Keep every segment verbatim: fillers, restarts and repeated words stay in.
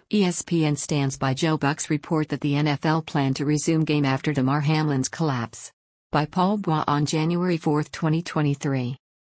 E S P N stands by Joe Buck's report that the N F L planned to resume game after Damar Hamlin's collapse. By Paul Bois on January fourth, twenty twenty-three.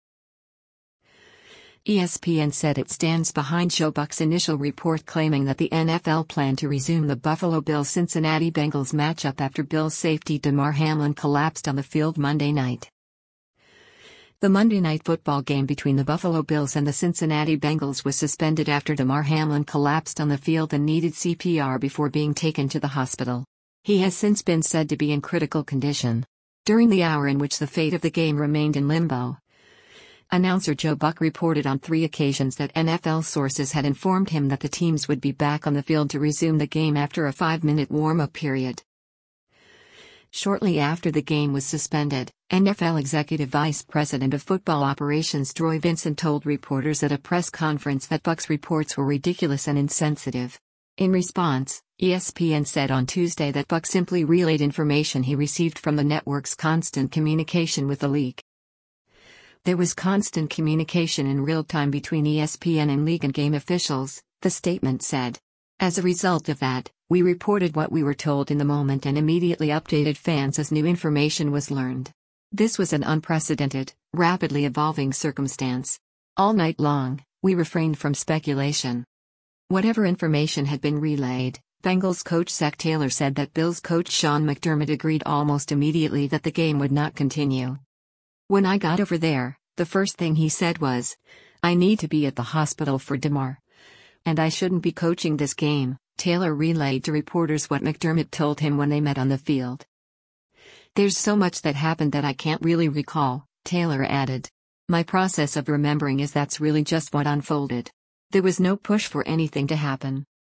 E S P N said it stands behind Joe Buck's initial report claiming that the N F L planned to resume the Buffalo Bills-Cincinnati Bengals matchup after Bills safety Damar Hamlin collapsed on the field Monday night. The Monday Night Football game between the Buffalo Bills and the Cincinnati Bengals was suspended after Damar Hamlin collapsed on the field and needed C P R before being taken to the hospital. He has since been said to be in critical condition. During the hour in which the fate of the game remained in limbo, announcer Joe Buck reported on three occasions that N F L sources had informed him that the teams would be back on the field to resume the game after a five-minute warm-up period. Shortly after the game was suspended, N F L Executive Vice President of Football Operations Troy Vincent told reporters at a press conference that Buck's reports were ridiculous and insensitive. In response, E S P N said on Tuesday that Buck simply relayed information he received from the network's constant communication with the league. There was constant communication in real time between E S P N and league and game officials, the statement said. As a result of that, we reported what we were told in the moment and immediately updated fans as new information was learned. This was an unprecedented, rapidly evolving circumstance. All night long, we refrained from speculation. Whatever information had been relayed, Bengals coach Zac Taylor said that Bills coach Sean McDermott agreed almost immediately that the game would not continue. When I got over there, the first thing he said was, "I need to be at the hospital for Damar. And I shouldn't be coaching this game," Taylor relayed to reporters what McDermott told him when they met on the field. "There's so much that happened that I can't really recall," Taylor added. "My process of remembering is that's really just what unfolded. There was no push for anything to happen.